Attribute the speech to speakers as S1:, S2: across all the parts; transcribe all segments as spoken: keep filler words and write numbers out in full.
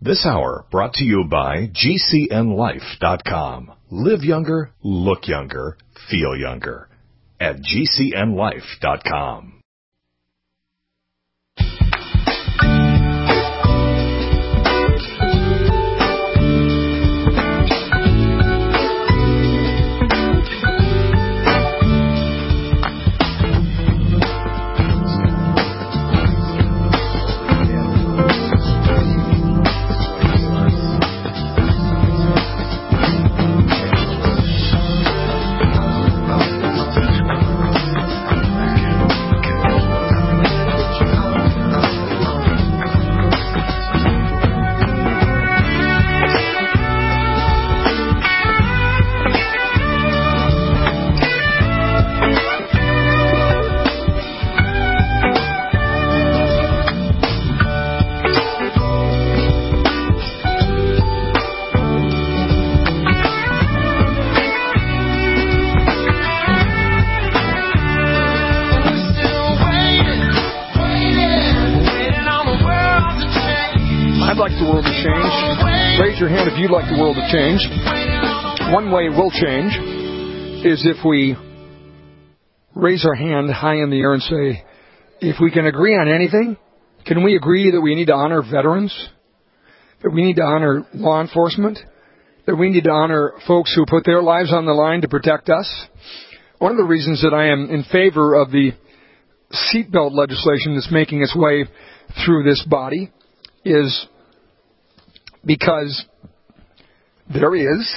S1: This hour brought to you by G C N life dot com. Live younger, look younger, feel younger at G C N life dot com.
S2: If you'd like the world to change, one way we'll change is if we raise our hand high in the air and say, if we can agree on anything, can we agree that we need to honor veterans, that we need to honor law enforcement, that we need to honor folks who put their lives on the line to protect us? One of the reasons that I am in favor of the seatbelt legislation that's making its way through this body is because there is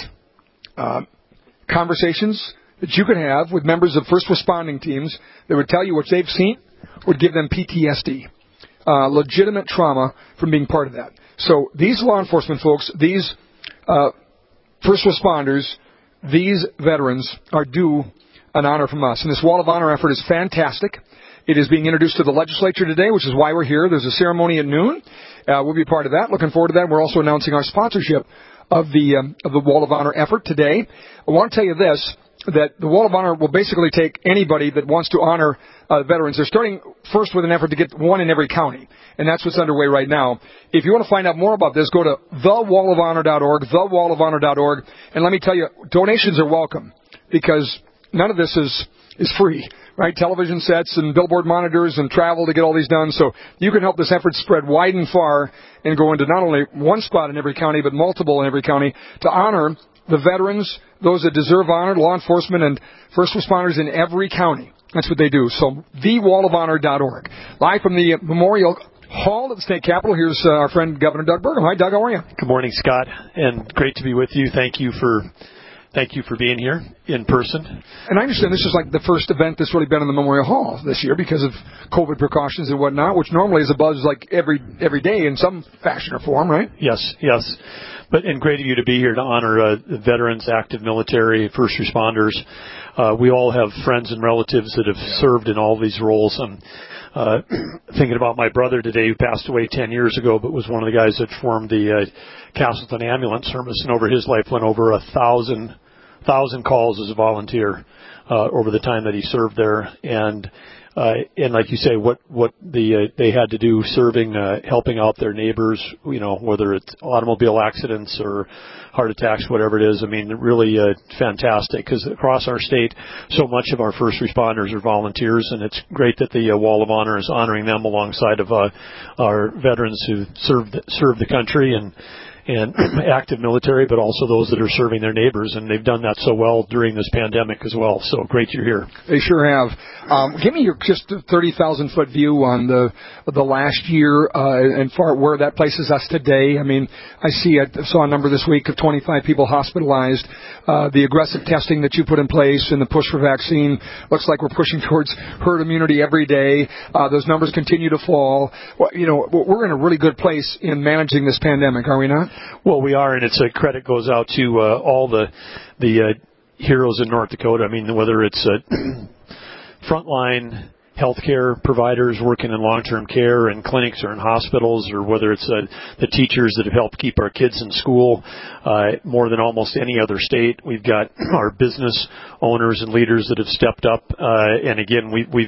S2: uh, conversations that you could have with members of first responding teams that would tell you what they've seen would give them P T S D, uh, legitimate trauma from being part of that. So these law enforcement folks, these uh, first responders, these veterans are due an honor from us. And this Wall of Honor effort is fantastic. It is being introduced to the legislature today, which is why we're here. There's a ceremony at noon. Uh, we'll be part of that. Looking forward to that. We're also announcing our sponsorship of the um, of the Wall of Honor effort today. I want to tell you this, that the Wall of Honor will basically take anybody that wants to honor uh, veterans. They're starting first with an effort to get one in every county, and that's what's underway right now. If you want to find out more about this, go to the wall of honor dot org, the wall of honor dot org, and let me tell you, donations are welcome, because none of this is is free, right? Television sets and billboard monitors and travel to get all these done. So you can help this effort spread wide and far and go into not only one spot in every county, but multiple in every county to honor the veterans, those that deserve honor, law enforcement, and first responders in every county. That's what they do. So the wall of honor dot org. Live from the Memorial Hall at the state capitol, here's uh, our friend Governor Doug Burgum. Hi, Doug. How are you?
S3: Good morning, Scott, and great to be with you. Thank you for Thank you for being here in person.
S2: And I understand this is like the first event that's really been in the Memorial Hall this year because of COVID precautions and whatnot, which normally is a buzz like every every day in some fashion or form, right?
S3: Yes, yes. But and great of you to be here to honor uh, veterans, active military, first responders. Uh, we all have friends and relatives that have yeah. served in all these roles. I'm uh, thinking about my brother today, who passed away ten years ago, but was one of the guys that formed the uh, Castleton Ambulance Service, and over his life went over a thousand thousand calls as a volunteer uh, over the time that he served there. And uh, and like you say, what what the uh, they had to do serving, uh, helping out their neighbors, you know, whether it's automobile accidents or heart attacks, whatever it is. I mean, really uh, fantastic, because across our state, so much of our first responders are volunteers, and it's great that the uh, Wall of Honor is honoring them alongside of uh, our veterans who served served the country and and active military, but also those that are serving their neighbors, and they've done that so well during this pandemic as well. So great you're here.
S2: They sure have. Um, give me your just thirty thousand foot view on the the last year uh, and far where that places us today. I mean, I see I saw a number this week of twenty-five people hospitalized. Uh, the aggressive testing that you put in place and the push for vaccine looks like we're pushing towards herd immunity every day. Uh, those numbers continue to fall. Well, you know, we're in a really good place in managing this pandemic, are we not?
S3: Well, we are, and it's a credit goes out to uh, all the the uh, heroes in North Dakota. I mean, whether it's uh, frontline healthcare providers working in long-term care and clinics or in hospitals, or whether it's uh, the teachers that have helped keep our kids in school uh, more than almost any other state. We've got our business owners and leaders that have stepped up, uh, and again, we, we've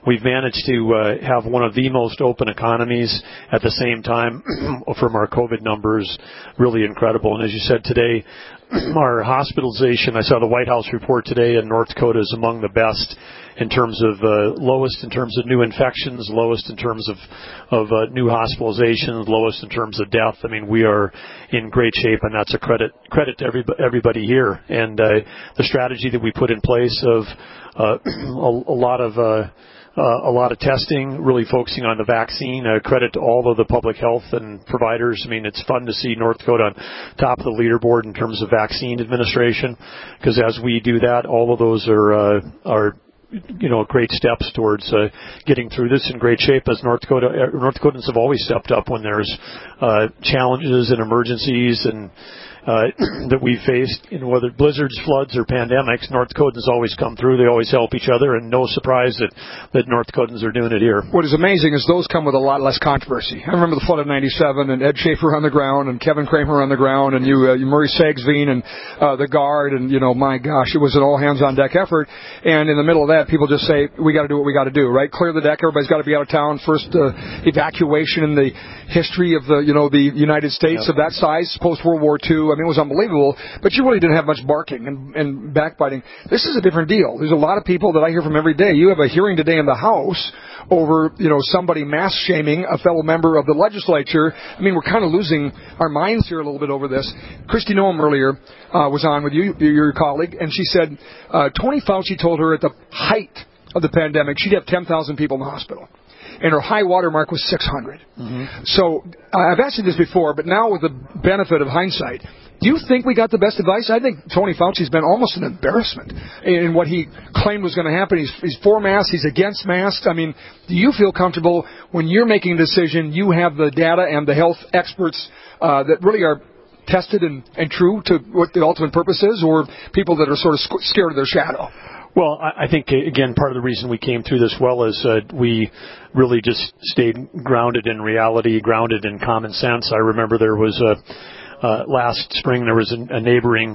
S3: we've managed to uh, have one of the most open economies at the same time from our COVID numbers, really incredible. And as you said today, our hospitalization, I saw the White House report today, in North Dakota is among the best in terms of uh, lowest in terms of new infections, lowest in terms of of uh, new hospitalizations, lowest in terms of death. I mean, we are in great shape, and that's a credit credit to everybody, everybody here. And uh, the strategy that we put in place of uh, a, a lot of uh, Uh, a lot of testing, really focusing on the vaccine. Uh, credit to all of the public health and providers. I mean, it's fun to see North Dakota on top of the leaderboard in terms of vaccine administration, because as we do that, all of those are uh, are you know great steps towards uh, getting through this in great shape. As North Dakota uh, North Dakotans have always stepped up when there's uh, challenges and emergencies and Uh, that we faced, you know, whether blizzards, floods, or pandemics. North Dakotans always come through. They always help each other, and no surprise that, that North Dakotans are doing it here.
S2: What is amazing is those come with a lot less controversy. I remember the flood of ninety-seven, and Ed Schaefer on the ground, and Kevin Kramer on the ground, and you, uh, Murray Sagsveen, and uh, the Guard, and, you know, my gosh, it was an all-hands-on-deck effort. And in the middle of that, people just say, we got to do what we got to do, right? Clear the deck. Everybody's got to be out of town. First uh, evacuation in the history of the, you know, the United States yep. of that size, post-World War Two. I mean, it was unbelievable. But you really didn't have much barking and, and backbiting. This is a different deal. There's a lot of people that I hear from every day. You have a hearing today in the House over, you know, somebody mass shaming a fellow member of the legislature. I mean, we're kind of losing our minds here a little bit over this. Kristi Noem earlier uh, was on with you, your colleague, and she said uh, Tony Fauci told her at the height of the pandemic she'd have ten thousand people in the hospital. And her high water mark was six hundred. Mm-hmm. So uh, I've asked you this before, but now with the benefit of hindsight, do you think we got the best advice? I think Tony Fauci's been almost an embarrassment in what he claimed was going to happen. He's, he's for masks. He's against masks. I mean, do you feel comfortable when you're making a decision, you have the data and the health experts uh, that really are tested and, and true to what the ultimate purpose is, or people that are sort of scared of their shadow?
S3: Well, I think, again, part of the reason we came through this well is uh, we really just stayed grounded in reality, grounded in common sense. I remember there was a, uh, last spring there was a, a neighboring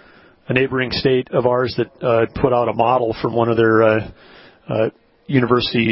S3: a neighboring state of ours that uh, put out a model from one of their uh, uh, university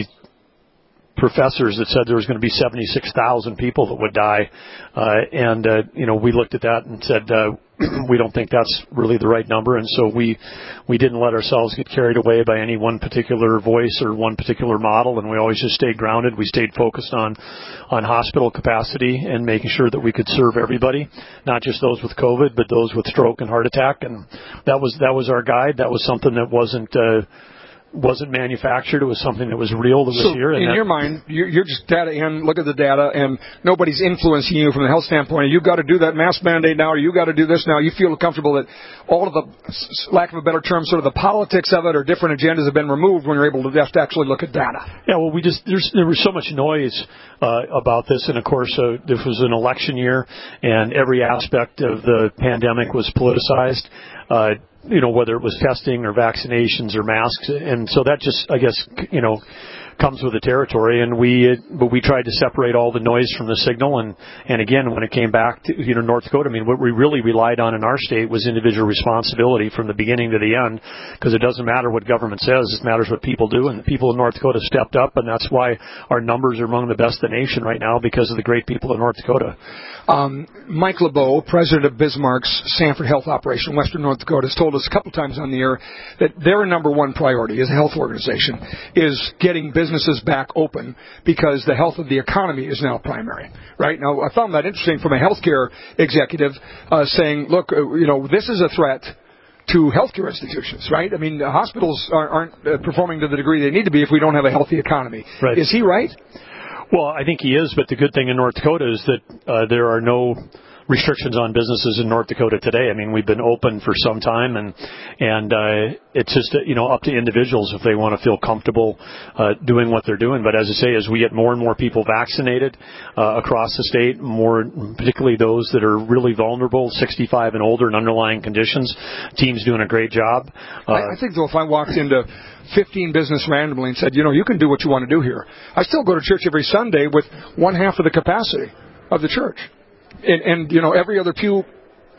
S3: professors that said there was going to be seventy-six thousand people that would die. Uh, and, uh, you know, we looked at that and said, uh, we don't think that's really the right number. And so we, we didn't let ourselves get carried away by any one particular voice or one particular model. And we always just stayed grounded. We stayed focused on, on hospital capacity and making sure that we could serve everybody, not just those with COVID, but those with stroke and heart attack. And that was, that was our guide. That was something that wasn't, uh, wasn't manufactured. It was something that was real, that was
S2: so
S3: here.
S2: And in
S3: that,
S2: your mind, you're, you're just data in, look at the data, and nobody's influencing you from the health standpoint. You've got to do that mask mandate now, or you've got to do this now. You feel comfortable that all of the, lack of a better term, sort of the politics of it or different agendas have been removed when you're able to just actually look at data.
S3: Yeah, well, we just, there's, there was so much noise uh, about this, and of course, uh, this was an election year, and every aspect of the pandemic was politicized. Uh, you know, whether it was testing or vaccinations or masks. And so that just, I guess, you know, comes with the territory. And we, but we tried to separate all the noise from the signal. And, and again, when it came back to, you know, North Dakota, I mean, what we really relied on in our state was individual responsibility from the beginning to the end, because it doesn't matter what government says. It matters what people do. And the people in North Dakota stepped up. And that's why our numbers are among the best in the nation right now, because of the great people in North Dakota.
S2: Um, Mike LeBeau, president of Bismarck's Sanford Health Operation, Western North Dakota, has told us a couple times on the air that their number one priority as a health organization is getting businesses back open, because the health of the economy is now primary. Right? Now, I found that interesting from a healthcare executive uh, saying, look, uh, you know, this is a threat to healthcare institutions, right? I mean, the hospitals aren't, aren't uh, performing to the degree they need to be if we don't have a healthy economy.
S3: Right.
S2: Is he right?
S3: Well, I think he is, but the good thing in North Dakota is that uh, there are no restrictions on businesses in North Dakota today. I mean, we've been open for some time, and and uh, it's just, you know, up to individuals if they want to feel comfortable uh, doing what they're doing. But as I say, as we get more and more people vaccinated uh, across the state, more particularly those that are really vulnerable, sixty-five and older, and underlying conditions, team's doing a great job. Uh,
S2: I, I think, though, if I walked into fifteen business randomly and said, you know, you can do what you want to do here, I still go to church every Sunday with one half of the capacity of the church. And, and, you know, every other pew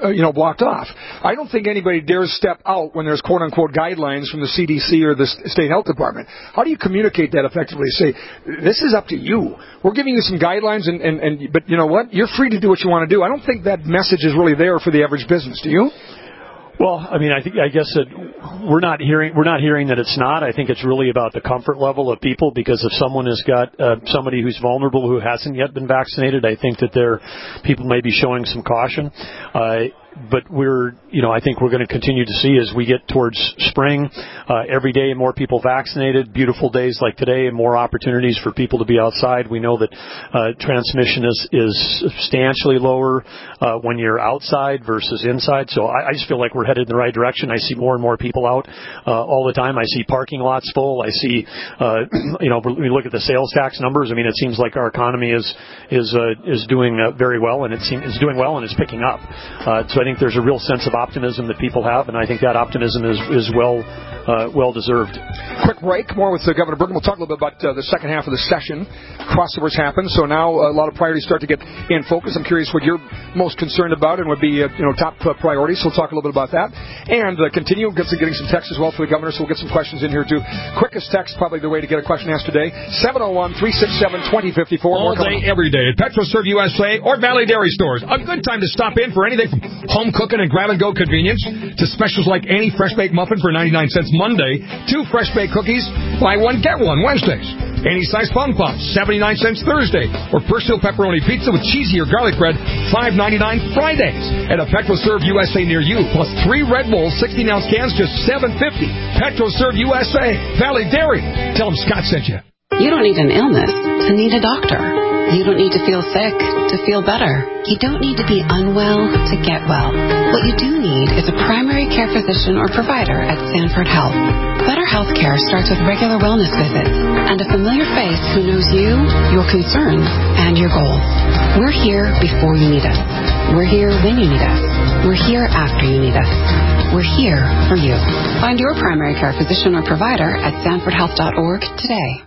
S2: uh, you know, blocked off. I don't think anybody dares step out when there's quote-unquote guidelines from the C D C or the State Health Department. How do you communicate that effectively? Say, this is up to you. We're giving you some guidelines, and, and, and but you know what? You're free to do what you want to do. I don't think that message is really there for the average business. Do you?
S3: Well, I mean, I think I guess that we're not hearing we're not hearing that it's not. I think it's really about the comfort level of people, because if someone has got uh, somebody who's vulnerable who hasn't yet been vaccinated, I think that there people may be showing some caution. Uh, But we're, you know, I think we're going to continue to see as we get towards spring, uh, every day more people vaccinated, beautiful days like today, and more opportunities for people to be outside. We know that uh, transmission is, is substantially lower uh, when you're outside versus inside. So I, I just feel like we're headed in the right direction. I see more and more people out uh, all the time. I see parking lots full. I see, uh, you know, when you look at the sales tax numbers, I mean, it seems like our economy is is uh, is doing uh, very well, and it seems is doing well, and it's picking up. Uh, so I think there's a real sense of optimism that people have, and I think that optimism is, is well uh, well deserved.
S2: Quick break. More with uh, Governor Burgum. We'll talk a little bit about uh, the second half of the session. Crossovers happen, so now uh, a lot of priorities start to get in focus. I'm curious what you're most concerned about and would be uh, you know top uh, priorities. So we'll talk a little bit about that, and uh, continue get some, getting some texts as well for the governor. So we'll get some questions in here too. Quickest text probably the way to get a question asked today. seven oh one, three six seven, two oh five four.
S4: All day, every day at PetroServe U S A or Valley Dairy Stores. A good time to stop in for anything from home cooking and grab-and-go convenience to specials like any fresh-baked muffin for ninety-nine cents Monday, two fresh-baked cookies, buy one, get one Wednesdays. Any size Fun Puffs, seventy-nine cents Thursday, or personal pepperoni pizza with cheesy or garlic bread, five ninety-nine Fridays. At a PetroServe U S A near you, plus three Red Bulls sixteen-ounce cans, just seven fifty. PetroServe U S A, Valley Dairy. Tell them Scott sent you.
S5: You don't need an illness to need a doctor. You don't need to feel sick to feel better. You don't need to be unwell to get well. What you do need is a primary care physician or provider at Sanford Health. Better health care starts with regular wellness visits and a familiar face who knows you, your concerns, and your goals. We're here before you need us. We're here when you need us. We're here after you need us. We're here for you. Find your primary care physician or provider at sanford health dot org today.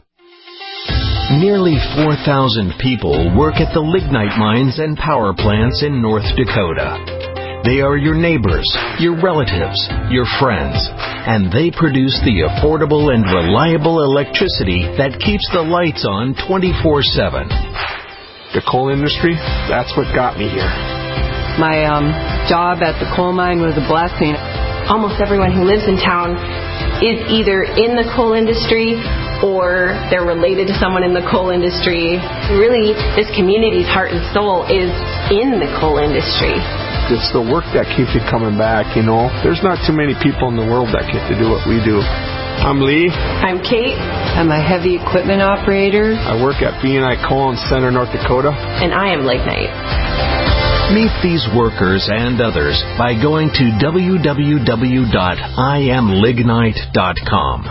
S6: Nearly four thousand people work at the lignite mines and power plants in North Dakota. They are your neighbors, your relatives, your friends, and they produce the affordable and reliable electricity that keeps the lights on twenty-four seven.
S7: The coal industry, that's what got me here.
S8: My um, job at the coal mine was a blessing.
S9: Almost everyone who lives in town is either in the coal industry or they're related to someone in the coal industry. Really, this community's heart and soul is in the coal industry.
S7: It's the work that keeps you coming back, you know. There's not too many people in the world that get to do what we do. I'm Lee.
S9: I'm Kate.
S8: I'm a heavy equipment operator.
S7: I work at B and I Coal in Center, North Dakota.
S9: And I am Lignite.
S6: Meet these workers and others by going to w w w dot i am lignite dot com.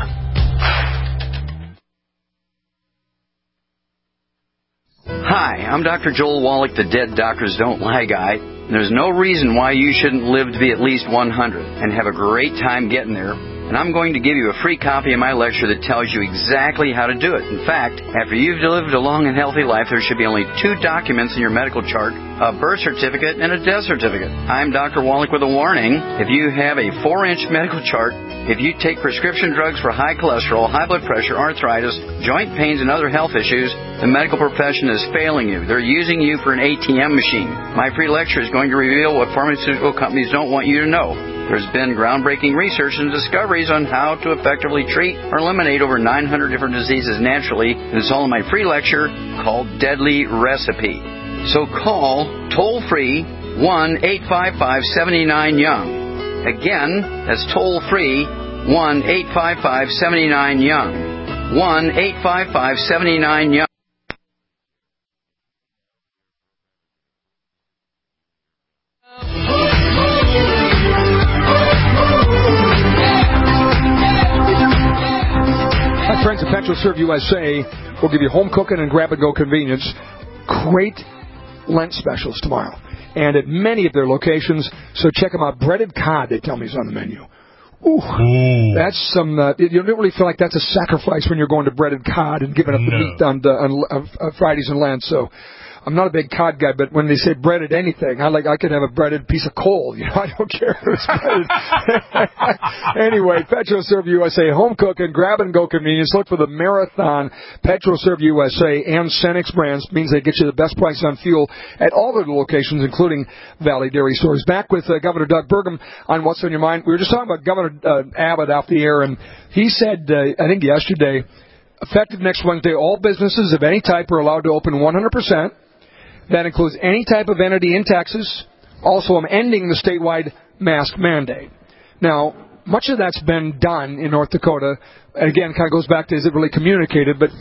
S10: Hi, I'm Doctor Joel Wallach, the Dead Doctors Don't Lie guy. There's no reason why you shouldn't live to be at least one hundred and have a great time getting there. And I'm going to give you a free copy of my lecture that tells you exactly how to do it. In fact, after you've lived a long and healthy life, there should be only two documents in your medical chart, a birth certificate and a death certificate. I'm Doctor Wallach with a warning. If you have a four-inch medical chart, if you take prescription drugs for high cholesterol, high blood pressure, arthritis, joint pains, and other health issues, the medical profession is failing you. They're using you for an A T M machine. My free lecture is going to reveal what pharmaceutical companies don't want you to know. There's been groundbreaking research and discoveries on how to effectively treat or eliminate over nine hundred different diseases naturally. And it's all in my free lecture called Deadly Recipe. So call toll-free one eight five five, seven nine, young. Again, that's toll-free one eight five five, seven nine, young. one eight five five, seven nine, young.
S2: Friends at PetroServe U S A will give you home cooking and grab-and-go convenience. Great Lent specials tomorrow. And at many of their locations, so check them out. Breaded cod, they tell me, is on the menu. Ooh, mm. That's some, uh, you don't really feel like that's a sacrifice when you're going to breaded cod and giving up no. the meat on, the, on uh, Fridays and Lent. So I'm not a big cod guy, but when they say breaded anything, I like I could have a breaded piece of coal. You know, I don't care if it's breaded. Anyway, PetroServe U S A, home cook and grab and go convenience. Look for the Marathon PetroServe U S A and Cenex brands. Means they get you the best price on fuel at all their locations, including Valley Dairy Stores. Back with uh, Governor Doug Burgum on What's on Your Mind. We were just talking about Governor uh, Abbott off the air, and he said, uh, I think yesterday, effective next Wednesday, all businesses of any type are allowed to open one hundred percent. That includes any type of entity in Texas. Also, I'm ending the statewide mask mandate. Now, much of that's been done in North Dakota. And again, kind of goes back to, is it really communicated? But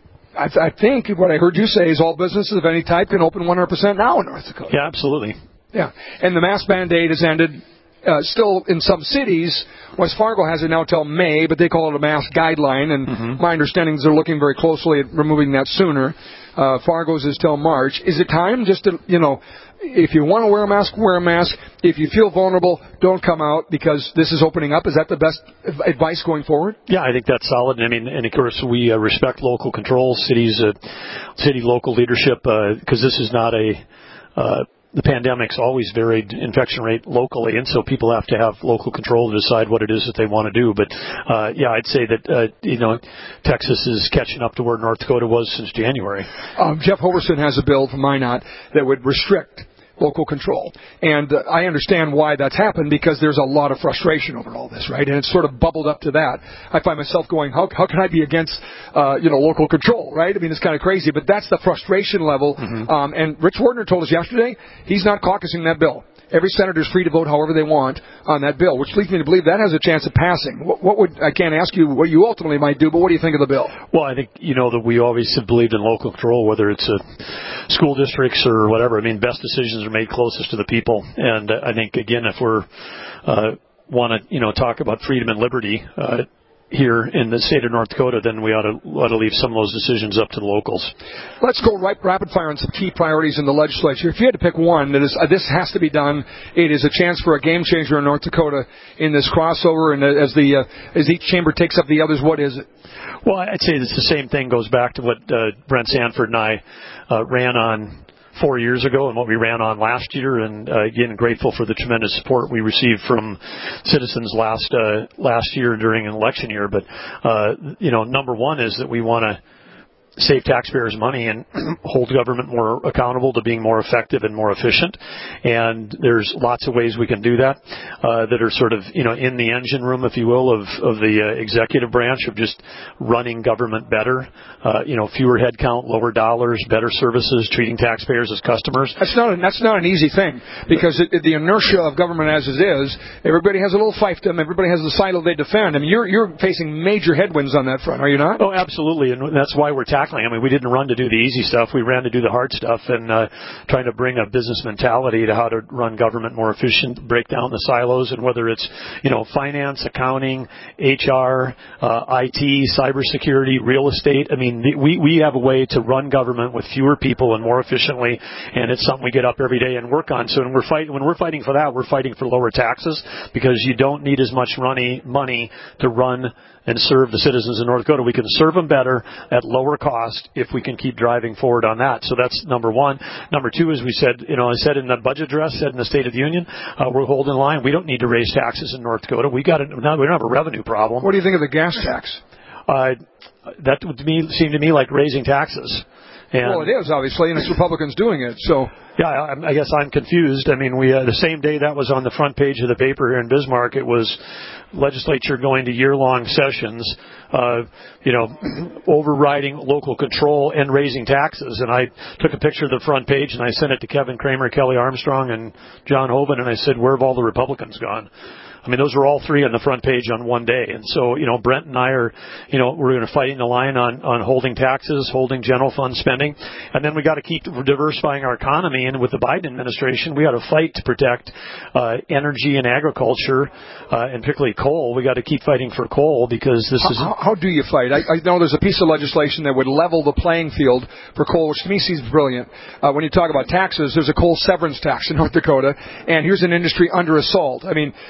S2: I, th- I think what I heard you say is all businesses of any type can open one hundred percent now in North Dakota.
S3: Yeah, absolutely.
S2: Yeah, and the mask mandate has ended. Uh, still, in some cities, West Fargo has it now till May, but they call it a mask guideline, and mm-hmm. my understanding is they're looking very closely at removing that sooner. Uh, Fargo's is till March. Is it time just to, you know, if you want to wear a mask, wear a mask. If you feel vulnerable, don't come out because this is opening up. Is that the best advice going forward?
S3: Yeah, I think that's solid. I mean, and of course, we uh, respect local control, cities, uh, city local leadership, because uh, this is not a... Uh, The pandemic's always varied infection rate locally, and so people have to have local control to decide what it is that they want to do. But, uh, yeah, I'd say that, uh, you know, Texas is catching up to where North Dakota was since January.
S2: Um, Jeff Hoverson has a bill from Minot that would restrict local control. And uh, I understand why that's happened because there's a lot of frustration over all this, right? And it's sort of bubbled up to that. I find myself going, how how can I be against, uh, you know, local control, right? I mean, it's kind of crazy, but that's the frustration level. Mm-hmm. Um, and Rich Wardner told us yesterday he's not caucusing that bill. Every senator is free to vote however they want on that bill, which leads me to believe that has a chance of passing. What, what would I can't ask you what you ultimately might do, but what do you think of the bill?
S3: Well, I think you know that we always have believed in local control, whether it's a school districts or whatever. I mean, best decisions are made closest to the people, and uh, I think again, if we're uh, want to you know talk about freedom and liberty. Uh, here in the state of North Dakota, then we ought to, ought to leave some of those decisions up to the locals.
S2: Let's go right rapid fire on some key priorities in the legislature. If you had to pick one, that is, uh, this has to be done. It is a chance for a game changer in North Dakota in this crossover, and uh, as the uh, as each chamber takes up the others, what is it?
S3: Well, I'd say it's the same thing. Goes back to what uh, Brent Sanford and I uh, ran on four years ago and what we ran on last year, and uh, again, grateful for the tremendous support we received from citizens last uh, last year during an election year. But uh, you know, number one is that we want to save taxpayers money and hold government more accountable to being more effective and more efficient. And there's lots of ways we can do that uh, that are sort of, you know, in the engine room, if you will, of, of the uh, executive branch of just running government better. Uh, you know, fewer headcount, lower dollars, better services, treating taxpayers as customers.
S2: That's not a, that's not an easy thing because it, it, the inertia of government as it is, everybody has a little fiefdom, everybody has the silo they defend. I mean, you're you're facing major headwinds on that front, are you not?
S3: Oh, absolutely, and that's why we're tackling. I mean, we didn't run to do the easy stuff. We ran to do the hard stuff and uh, trying to bring a business mentality to how to run government more efficient, break down the silos, and whether it's, you know, finance, accounting, H R, uh, I T, cybersecurity, real estate. I mean, we, we have a way to run government with fewer people and more efficiently, and it's something we get up every day and work on. So when we're, fight, when we're fighting for that, we're fighting for lower taxes because you don't need as much money, money to run and serve the citizens in North Dakota. We can serve them better at lower cost if we can keep driving forward on that. So that's number one. Number two, as we said, you know, I said in the budget address, said in the State of the Union, uh, we're holding the line. We don't need to raise taxes in North Dakota. We got a, we don't have a revenue problem.
S2: What do you think of the gas tax?
S3: Uh, that would me, seem to me like raising taxes. And
S2: well, it is, obviously, and it's Republicans doing it. So,
S3: yeah, I, I guess I'm confused. I mean, we uh, the same day that was on the front page of the paper here in Bismarck, it was legislature going to year-long sessions, uh, you know, overriding local control and raising taxes. And I took a picture of the front page and I sent it to Kevin Kramer, Kelly Armstrong, and John Hoban, and I said, where have all the Republicans gone? I mean, those were all three on the front page on one day. And so, you know, Brent and I are, you know, we're going to fight in the line on, on holding taxes, holding general fund spending. And then we got to keep diversifying our economy. And with the Biden administration, we got to fight to protect uh, energy and agriculture, uh, and particularly coal. We got to keep fighting for coal because this
S2: how,
S3: is...
S2: How, how do you fight? I, I know there's a piece of legislation that would level the playing field for coal, which to me seems brilliant. Uh, when you talk about taxes, there's a coal severance tax in North Dakota. And here's an industry under assault. I mean, does that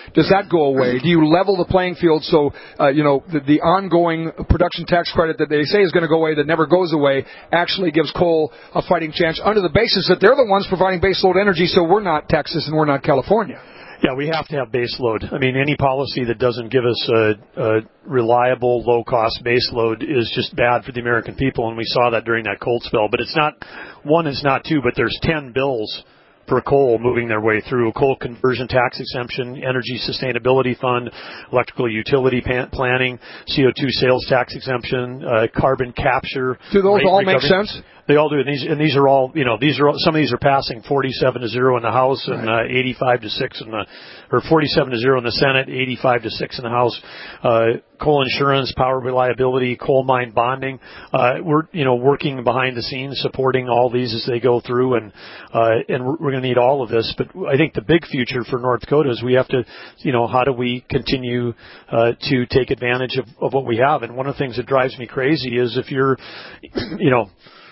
S2: not go away? Do you level the playing field so, uh, you know, the, the ongoing production tax credit that they say is going to go away, that never goes away, actually gives coal a fighting chance under the basis that they're the ones providing baseload energy, so we're not Texas and we're not California?
S3: Yeah, we have to have base load. I mean, any policy that doesn't give us a, a reliable, low-cost base load is just bad for the American people, and we saw that during that cold spell. But it's not, one is not two, but there's ten bills for coal moving their way through. Coal conversion tax exemption, energy sustainability fund, electrical utility pan- planning, C O two sales tax exemption, uh, carbon capture.
S2: Do those all
S3: recovery.
S2: make sense?
S3: They all do, and these and these are all, you know, these are all, some of these are passing forty-seven to zero in the House and uh, eighty-five to six in the, or forty-seven to zero in the Senate, eighty-five to six in the House. Uh, coal insurance, power reliability, coal mine bonding. Uh, we're, you know, working behind the scenes, supporting all these as they go through, and uh, and we're, we're going to need all of this. But I think the big future for North Dakota is we have to, you know, how do we continue uh, to take advantage of, of what we have? And one of the things that drives me crazy is if you're, you know,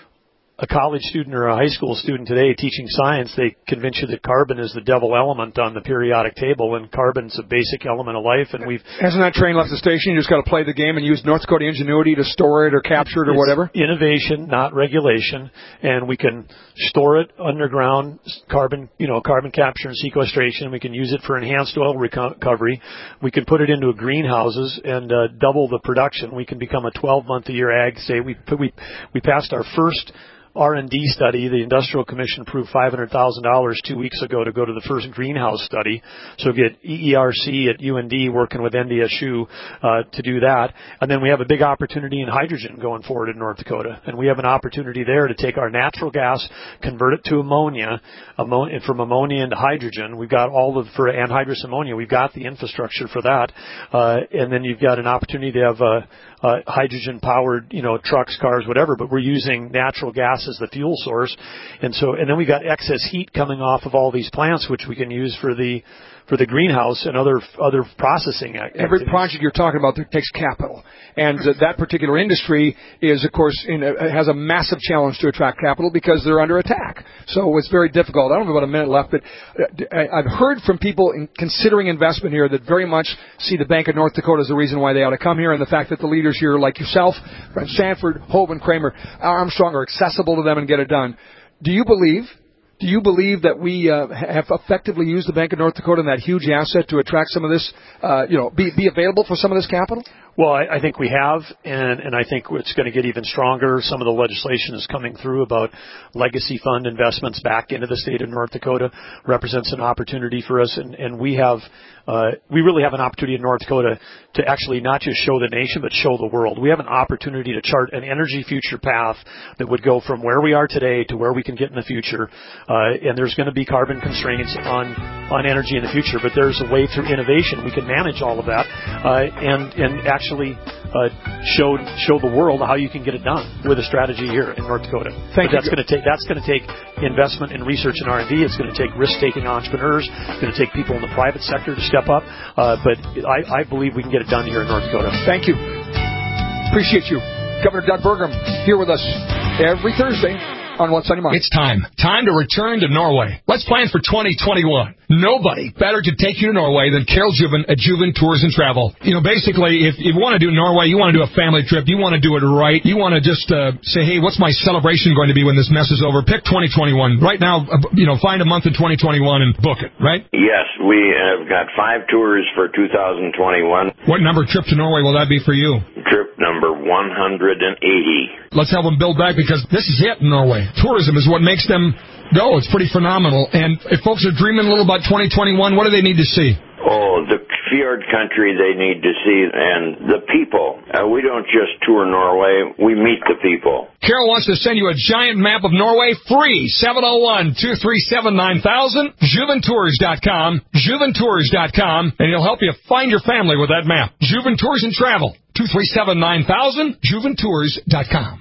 S3: a college student or a high school student today teaching science, they convince you that carbon is the devil element on the periodic table, and carbon's a basic element of life. And we've
S2: hasn't that train left the station? You just got to play the game and use North Dakota ingenuity to store it or capture it or
S3: it's
S2: whatever.
S3: Innovation, not regulation, and we can store it underground, carbon, you know, carbon capture and sequestration. We can use it for enhanced oil recovery. We can put it into greenhouses and uh, double the production. We can become a twelve month a year ag. Say we we we passed our first R and D study. The Industrial Commission approved five hundred thousand dollars two weeks ago to go to the first greenhouse study. So get E E R C at U N D working with N D S U uh, to do that. And then we have a big opportunity in hydrogen going forward in North Dakota. And we have an opportunity there to take our natural gas, convert it to ammonia, ammonia from ammonia into hydrogen. We've got all of, for anhydrous ammonia, we've got the infrastructure for that. Uh, and then you've got an opportunity to have uh, uh, hydrogen-powered, you know, trucks, cars, whatever, but we're using natural gas as the fuel source. And so, and then we got excess heat coming off of all these plants, which we can use for the, for the greenhouse and other, other processing activities.
S2: Every project you're talking about there takes capital. And uh, that particular industry is, of course, in a, has a massive challenge to attract capital because they're under attack. So it's very difficult. I don't have about a minute left, but uh, I've heard from people in considering investment here that very much see the Bank of North Dakota as the reason why they ought to come here, and the fact that the leaders here, like yourself, Sanford, Hoban, Kramer, Armstrong, are accessible to them and get it done. Do you believe... Do you believe that we uh, have effectively used the Bank of North Dakota and that huge asset to attract some of this, uh, you know, be, be available for some of this capital?
S3: Well, I, I think we have, and, and I think it's going to get even stronger. Some of the legislation is coming through about legacy fund investments back into the state of North Dakota. Represents an opportunity for us, and, and we have, uh, we really have an opportunity in North Dakota to actually not just show the nation, but show the world. We have an opportunity to chart an energy future path that would go from where we are today to where we can get in the future. Uh, and there's going to be carbon constraints on, on energy in the future, but there's a way through innovation we can manage all of that, uh, and, and actually Actually, uh, show show the world how you can get it done with a strategy here in North Dakota.
S2: Thank
S3: but that's going to take that's going to take investment in research and R and D. It's going to take risk-taking entrepreneurs. It's going to take people in the private sector to step up. Uh, but I, I believe we can get it done here in North Dakota.
S2: Thank you. Appreciate you, Governor Doug Burgum, here with us every Thursday on What's on Your Mind.
S4: It's time. Time to return to Norway. Let's plan for twenty twenty-one. Nobody better to take you to Norway than Carol Juven at Juven Tours and Travel. You know, basically, if you want to do Norway, you want to do a family trip, you want to do it right, you want to just uh, say, hey, what's my celebration going to be when this mess is over? Pick twenty twenty-one. Right now, uh, you know, find a month in twenty twenty-one and book it, right?
S11: Yes, we have got five tours for two thousand twenty-one.
S4: What number trip to Norway will that be for you?
S11: Trip number one hundred eighty.
S4: Let's help them build back, because this is it in Norway. Tourism is what makes them go. It's pretty phenomenal. And if folks are dreaming a little about twenty twenty-one, what do they need to see?
S11: Oh, the fjord country they need to see, and the people. Uh, we don't just tour Norway, we meet the people.
S4: Carol wants to send you a giant map of Norway free. seven oh one, two three seven, nine thousand, juven tours dot com, juven tours dot com, and he'll help you find your family with that map. Juven Tours and Travel, two three seven, nine thousand, juven tours dot com.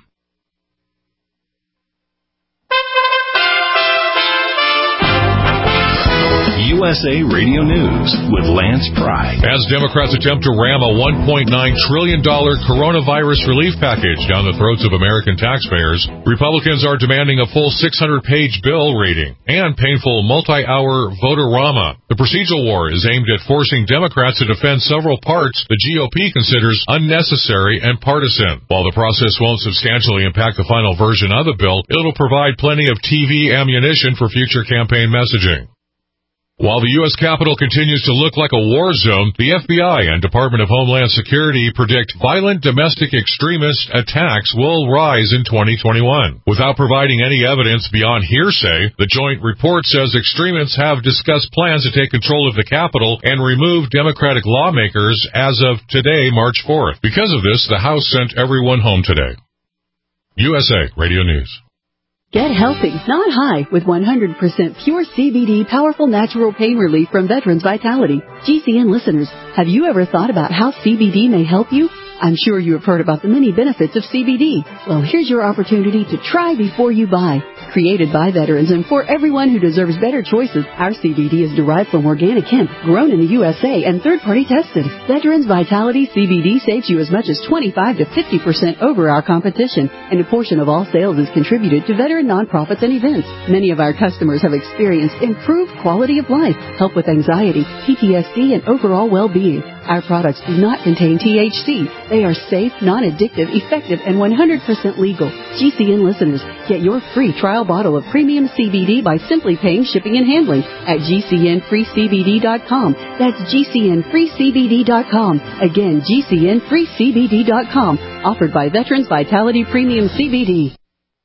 S1: U S A Radio News with Lance Pry.
S12: As Democrats attempt to ram a one point nine trillion dollars coronavirus relief package down the throats of American taxpayers, Republicans are demanding a full six hundred page bill reading and painful multi-hour voter-rama. The procedural war is aimed at forcing Democrats to defend several parts the G O P considers unnecessary and partisan. While the process won't substantially impact the final version of the bill, it'll provide plenty of T V ammunition for future campaign messaging. While the U S Capitol continues to look like a war zone, the F B I and Department of Homeland Security predict violent domestic extremist attacks will rise in twenty twenty-one. Without providing any evidence beyond hearsay, the joint report says extremists have discussed plans to take control of the Capitol and remove Democratic lawmakers as of today, March fourth. Because of this, the House sent everyone home today. U S A Radio News.
S13: Get healthy, not high, with one hundred percent pure C B D powerful natural pain relief from Veterans Vitality. G C N listeners, have you ever thought about how C B D may help you? I'm sure you have heard about the many benefits of C B D. Well, here's your opportunity to try before you buy. Created by veterans and for everyone who deserves better choices, our C B D is derived from organic hemp, grown in the U S A and third-party tested. Veterans Vitality C B D saves you as much as twenty-five to fifty percent over our competition, and a portion of all sales is contributed to veteran nonprofits and events. Many of our customers have experienced improved quality of life, help with anxiety, P T S D, and overall well-being. Our products do not contain T H C. They are safe, non-addictive, effective, and one hundred percent legal. G C N listeners, get your free trial bottle of premium C B D by simply paying shipping and handling at G C N free C B D dot com. That's G C N free C B D dot com. Again, G C N free C B D dot com. Offered by Veterans Vitality Premium C B D.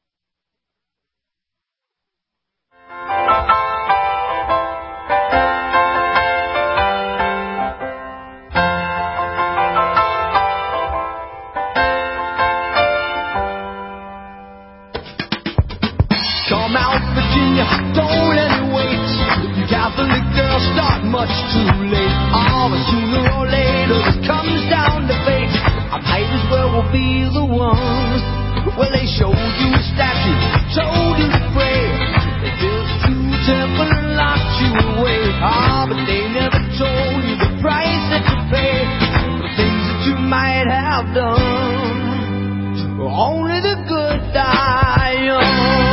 S14: Much too late. Oh, but sooner or later it comes down to fate. I might as well be the one. Well, they showed you a statue, told you to pray. They built you a temple and locked you away. Ah, oh, but they never told you the price that you pay for the things that you might have done. Only the good die young.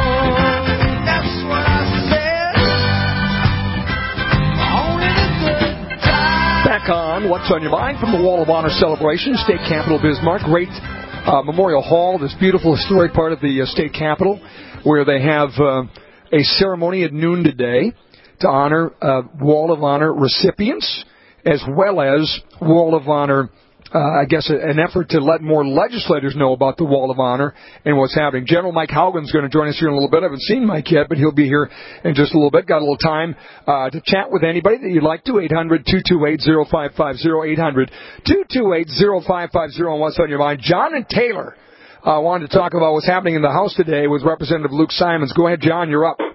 S2: Back on What's on Your Mind from the Wall of Honor celebration, State Capitol Bismarck. Great uh, Memorial Hall, this beautiful historic part of the uh, State Capitol, where they have uh, a ceremony at noon today to honor uh, Wall of Honor recipients, as well as Wall of Honor, uh, I guess, a, an effort to let more legislators know about the Wall of Honor and what's happening. General Mike Haugen's going to join us here in a little bit. I haven't seen Mike yet, but he'll be here in just a little bit. Got a little time uh, to chat with anybody that you'd like to. eight hundred, two two eight, oh five five oh, eight hundred, two two eight, oh five five oh on What's on Your Mind. John and Taylor uh, wanted to talk about what's happening in the House today with Representative Luke Simons. Go ahead, John, you're up.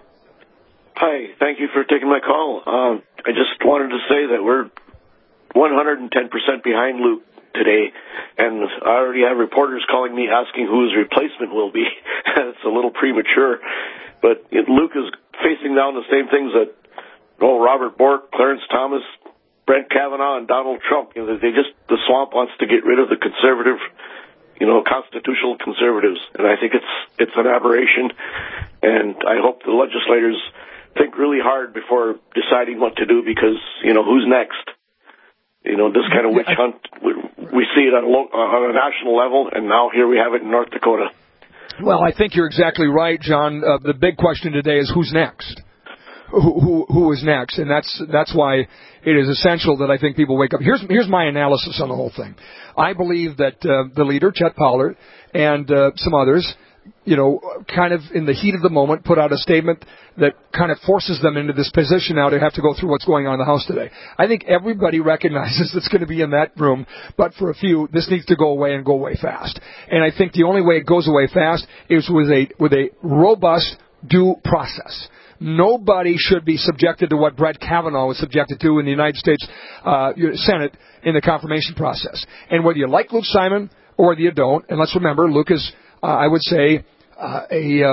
S15: Hi, thank you for taking my call. Uh, I just wanted to say that we're one hundred ten percent behind Luke today, and I already have reporters calling me asking who his replacement will be. It's a little premature, but it, Luke is facing down the same things that oh, Robert Bork, Clarence Thomas, Brett Kavanaugh, and Donald Trump. You know, they just the swamp wants to get rid of the conservative, you know, constitutional conservatives, and I think it's it's an aberration, and I hope the legislators think really hard before deciding what to do, because you know who's next. You know, this kind of witch hunt, we, we see it on a, lo- on a national level, and now here we have it in North Dakota.
S2: Well, I think you're exactly right, John. Uh, the big question today is who's next? Who, who, who is next? And that's that's why it is essential that I think people wake up. Here's here's my analysis on the whole thing. I believe that uh, the leader, Chet Pollard, and uh, some others, you know, kind of in the heat of the moment, put out a statement that kind of forces them into this position now to have to go through what's going on in the House today. I think everybody recognizes that's going to be in that room, but for a few, this needs to go away and go away fast. And I think the only way it goes away fast is with a with a robust due process. Nobody should be subjected to what Brett Kavanaugh was subjected to in the United States uh, Senate in the confirmation process. And whether you like Luke Simon or whether you don't, and let's remember, Luke is, uh, I would say, uh, a um,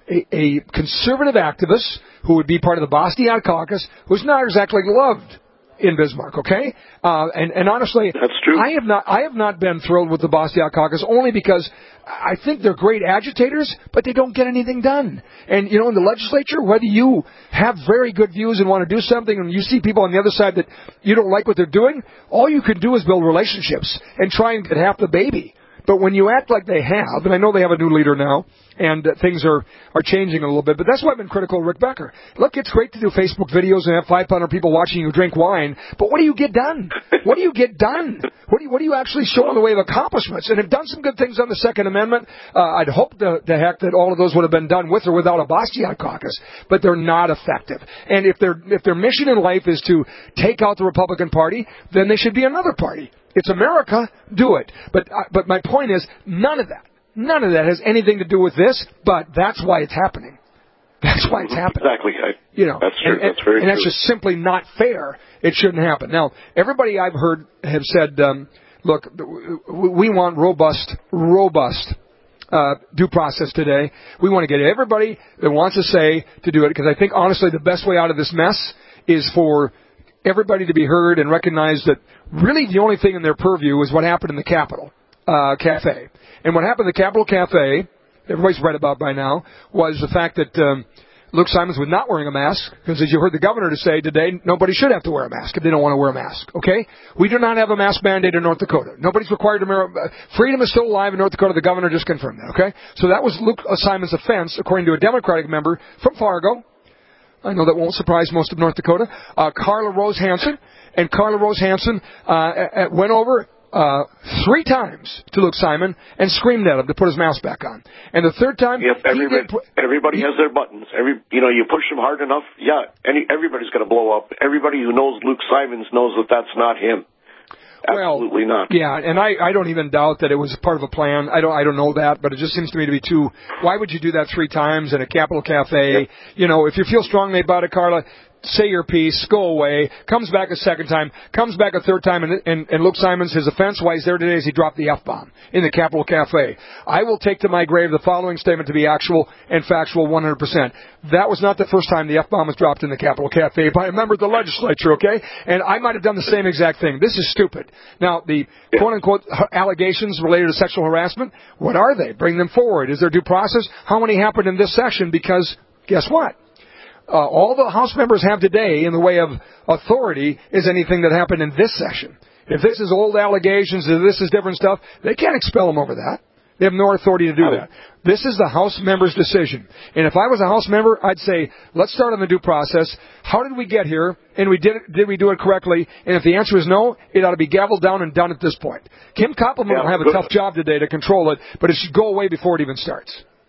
S2: a, a conservative activist who would be part of the Bastiat caucus, who's not exactly loved in Bismarck, okay? Uh, and, and honestly,
S15: that's true.
S2: I have not, I have not been thrilled with the Bastiat caucus only because I think they're great agitators, but they don't get anything done. And, you know, in the legislature, whether you have very good views and want to do something and you see people on the other side that you don't like what they're doing, all you can do is build relationships and try and get half the baby. But when you act like they have, and I know they have a new leader now, and uh, things are, are changing a little bit, but that's why I've been critical of Rick Becker. Look, it's great to do Facebook videos and have five hundred people watching you drink wine, but what do you get done? What do you get done? What do you, what do you actually show in the way of accomplishments? And have done some good things on the Second Amendment. Uh, I'd hope the, the heck that all of those would have been done with or without a Bastiat caucus, but they're not effective. And if their if their mission in life is to take out the Republican Party, then they should be another party. It's America, do it. But uh, but my point is, none of that, none of that has anything to do with this, but that's why it's happening. That's why it's happening.
S15: Exactly. I,
S2: you know,
S15: that's true.
S2: And,
S15: that's very
S2: and
S15: true.
S2: that's just simply not fair. It shouldn't happen. Now, everybody I've heard have said, um, look, we want robust, robust uh, due process today. We want to get everybody that wants to say to do it, because I think, honestly, the best way out of this mess is for everybody to be heard and recognize that really the only thing in their purview is what happened in the Capitol uh, Cafe. And what happened in the Capitol Cafe, everybody's read about by now, was the fact that um, Luke Simons was not wearing a mask, because as you heard the governor to say today, nobody should have to wear a mask if they don't want to wear a mask, okay? We do not have a mask mandate in North Dakota. Nobody's required to wear uh, freedom is still alive in North Dakota. The governor just confirmed that, okay? So that was Luke Simons' offense, according to a Democratic member from Fargo. I know that won't surprise most of North Dakota. Uh, Carla Rose Hansen. And Carla Rose Hansen uh, went over uh, three times to Luke Simon and screamed at him to put his mask back on. And the third time,
S15: yep, everybody, put, everybody has their buttons. Every you know, you push them hard enough, yeah, any, everybody's going to blow up. Everybody who knows Luke Simons knows that that's not him. Absolutely
S2: well,
S15: not.
S2: Yeah, and I, I don't even doubt that it was part of a plan. I don't I don't know that, but it just seems to me to be too. Why would you do that three times in a Capitol Cafe? Yep. You know, if you feel strongly about it, Carla, say your piece, go away, comes back a second time, comes back a third time, and, and, and Luke Simons, his offense, why he's there today is he dropped the F-bomb in the Capitol Cafe. I will take to my grave the following statement to be actual and factual one hundred percent. That was not the first time the F-bomb was dropped in the Capitol Cafe by a member of the legislature, okay? And I might have done the same exact thing. This is stupid. Now, the quote-unquote allegations related to sexual harassment, what are they? Bring them forward. Is there due process? How many happened in this session? Because guess what? Uh, all the House members have today in the way of authority is anything that happened in this session. If this is old allegations, if this is different stuff, they can't expel them over that. They have no authority to do that. This is the House member's decision. And if I was a House member, I'd say, let's start on the due process. How did we get here? And we did, it, did we do it correctly? And if the answer is no, it ought to be gavelled down and done at this point. Kim Koppelman yeah, will have a tough job today to control it, but it should go away before it even starts.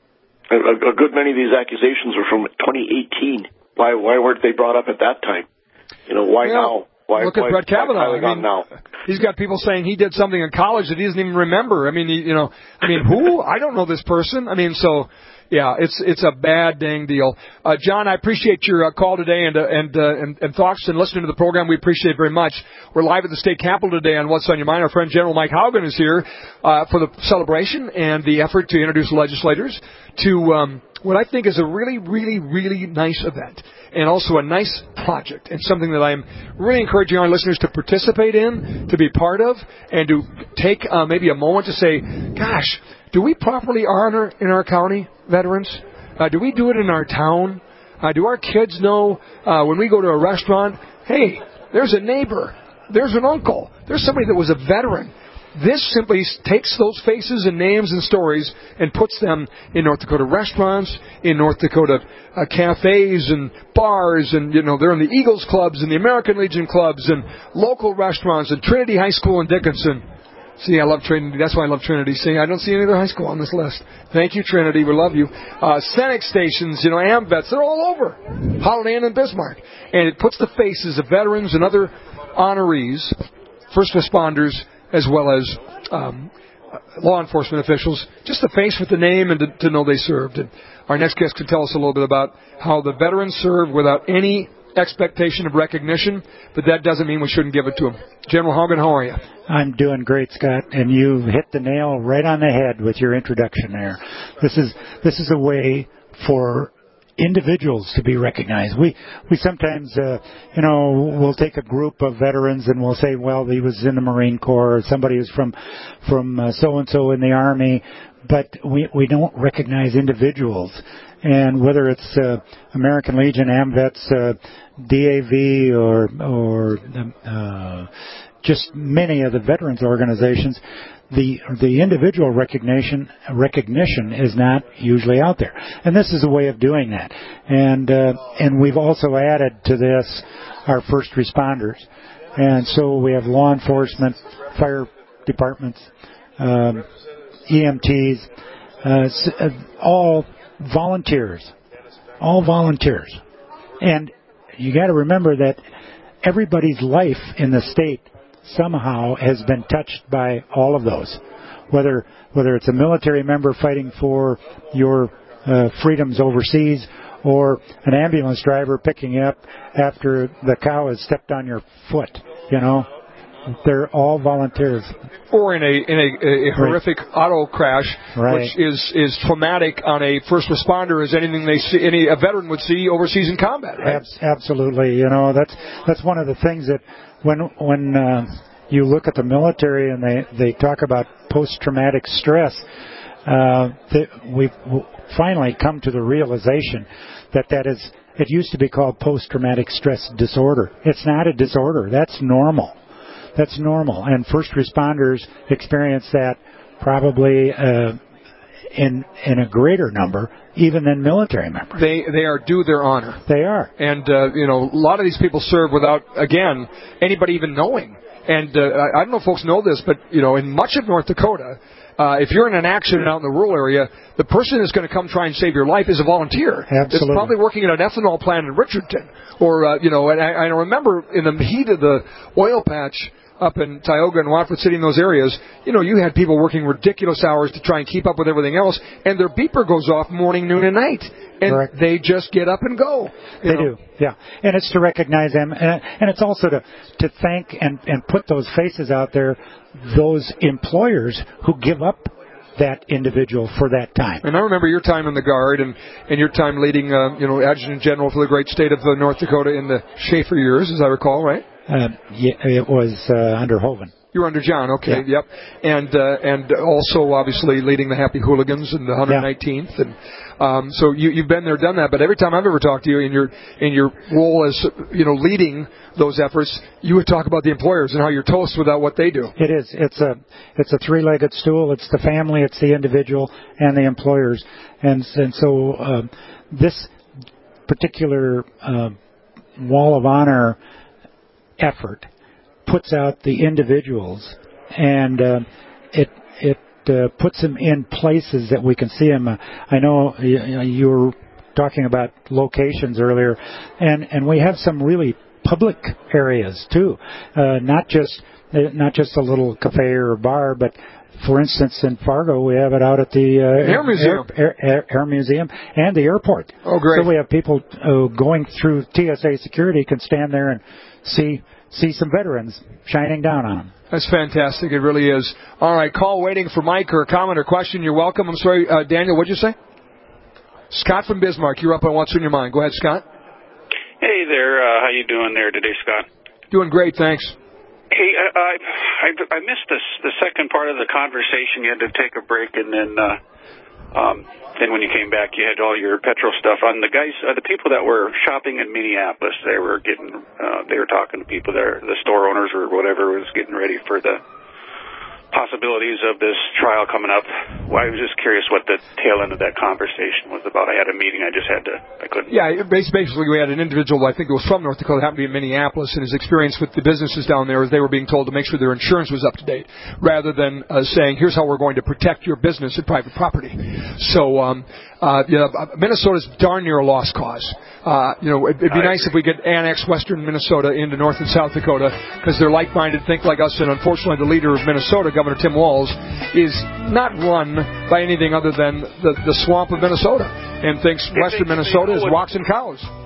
S15: A, a good many of these accusations were from twenty eighteen. Why why weren't they brought up at that time? You know, why
S2: well,
S15: now? Why,
S2: look at
S15: why,
S2: Brett Kavanaugh.
S15: Why I mean, now?
S2: He's got people saying he did something in college that he doesn't even remember. I mean, he, you know, I mean, who? I don't know this person. I mean, so, yeah, it's it's a bad dang deal. Uh, John, I appreciate your uh, call today and, uh, and, uh, and and thoughts and listening to the program. We appreciate it very much. We're live at the state capitol today on What's on Your Mind. Our friend General Mike Haugen is here uh, for the celebration and the effort to introduce legislators to um, what I think is a really, really, really nice event and also a nice project and something that I'm really encouraging our listeners to participate in, to be part of, and to take uh, maybe a moment to say, gosh, do we properly honor in our county veterans? Uh, do we do it in our town? Uh, do our kids know uh, when we go to a restaurant, hey, there's a neighbor, there's an uncle, there's somebody that was a veteran. This simply takes those faces and names and stories and puts them in North Dakota restaurants, in North Dakota uh, cafes and bars, and, you know, they're in the Eagles clubs and the American Legion clubs and local restaurants and Trinity High School in Dickinson. See, I love Trinity. That's why I love Trinity. See, I don't see any other high school on this list. Thank you, Trinity. We love you. Uh, Senex stations, you know, AmVets, they're all over. Holiday Inn and Bismarck. And it puts the faces of veterans and other honorees, first responders, as well as um, law enforcement officials, just the face with the name and to, to know they served. And our next guest can tell us a little bit about how the veterans serve without any expectation of recognition, but that doesn't mean we shouldn't give it to them. General Haugen, how are you?
S16: I'm doing great, Scott, and you hit the nail right on the head with your introduction there. This is this is a way for individuals to be recognized. We we sometimes, uh, you know, we'll take a group of veterans and we'll say, well, he was in the Marine Corps, or somebody who's from from uh, so-and-so in the Army, but we, we don't recognize individuals. And whether it's uh, American Legion, AMVETS, uh, D A V, or, or uh, just many of the veterans organizations, the the individual recognition recognition is not usually out there, and this is a way of doing that. And uh, and we've also added to this our first responders, and so we have law enforcement, fire departments, um, E M Ts, uh, all volunteers, all volunteers, and you got to remember that everybody's life in the state somehow has been touched by all of those, whether whether it's a military member fighting for your uh, freedoms overseas, or an ambulance driver picking you up after the cow has stepped on your foot. You know, they're all volunteers.
S2: Or in a in a, a horrific right. auto crash,
S16: right.
S2: which is is traumatic on a first responder as anything they see, any a veteran would see overseas in combat. Right?
S16: Abs- absolutely. You know, that's that's one of the things that. When when uh, you look at the military and they, they talk about post-traumatic stress, uh, they, we've finally come to the realization that that is, it used to be called post-traumatic stress disorder. It's not a disorder. That's normal. That's normal. And first responders experience that probably uh, in in a greater number even than military members.
S2: They they are due their honor.
S16: They are.
S2: And, uh, you know, a lot of these people serve without, again, anybody even knowing. And uh, I don't know if folks know this, but, you know, in much of North Dakota, uh, if you're in an accident out in the rural area, the person that's going to come try and save your life is a volunteer.
S16: Absolutely.
S2: It's probably working at an ethanol plant in Richardson. Or, uh, you know, and I, I remember in the heat of the oil patch up in Tioga and Watford City in those areas, you know, you had people working ridiculous hours to try and keep up with everything else, and their beeper goes off morning, noon, and night. And
S16: Correct.
S2: They just get up and go.
S16: They know? do, yeah. And it's to recognize them, and, and it's also to, to thank and, and put those faces out there, those employers who give up that individual for that time.
S2: And I remember your time in the Guard and, and your time leading, uh, you know, Adjutant General for the great state of uh, North Dakota in the Schaefer years, as I recall, right?
S16: Uh, yeah, it was uh, under Hoven.
S2: You were under John, okay,
S16: yeah.
S2: yep. And uh, and also, obviously, leading the Happy Hooligans in the one hundred nineteenth. Yeah. And um, so you, you've been there, done that. But every time I've ever talked to you in your in your role as, you know, leading those efforts, you would talk about the employers and how you're toast without what they do.
S16: It is. It's a it's a three-legged stool. It's the family, it's the individual, and the employers. And, and so uh, this particular uh, Wall of Honor effort puts out the individuals, and uh, it it uh, puts them in places that we can see them. Uh, I know you, you were talking about locations earlier, and, and we have some really public areas too, uh, not just not just a little cafe or bar, but for instance, in Fargo, we have it out at the uh,
S2: Air Museum,
S16: Air, Air, Air Museum, and the airport.
S2: Oh, great!
S16: So we have people uh, going through T S A security can stand there and see see some veterans shining down on them.
S2: That's fantastic. It really is. All right, call waiting for Mike or a comment or question. You're welcome. I'm sorry, uh, Daniel. What'd you say? Scott from Bismarck. You're up on What's on Your Mind. Go ahead, Scott.
S17: Hey there. Uh, how you doing there today, Scott?
S2: Doing great, thanks.
S17: Hey, I I, I missed this, the second part of the conversation. You had to take a break, and then uh, um, then when you came back, you had all your petrol stuff on. The guys, uh, the people that were shopping in Minneapolis, they were getting, uh, they were talking to people there, the store owners or whatever was getting ready for the possibilities of this trial coming up. Well, I was just curious what the tail end of that conversation was about. I had a meeting. I just had to, I couldn't.
S2: Yeah, basically we had an individual, I think it was from North Dakota, happened to be in Minneapolis, and his experience with the businesses down there is they were being told to make sure their insurance was up to date, rather than uh, saying, here's how we're going to protect your business and private property. So, um, uh, you know, Minnesota's darn near a lost cause. Uh, you know, it'd, it'd be I nice agree. if we could annex western Minnesota into North and South Dakota, because they're like-minded, think like us, and unfortunately the leader of Minnesota, Governor Tim Walz, is not run by anything other than the, the swamp of Minnesota, and thinks
S17: if
S2: western
S17: they,
S2: Minnesota
S17: they
S2: is rocks and cows.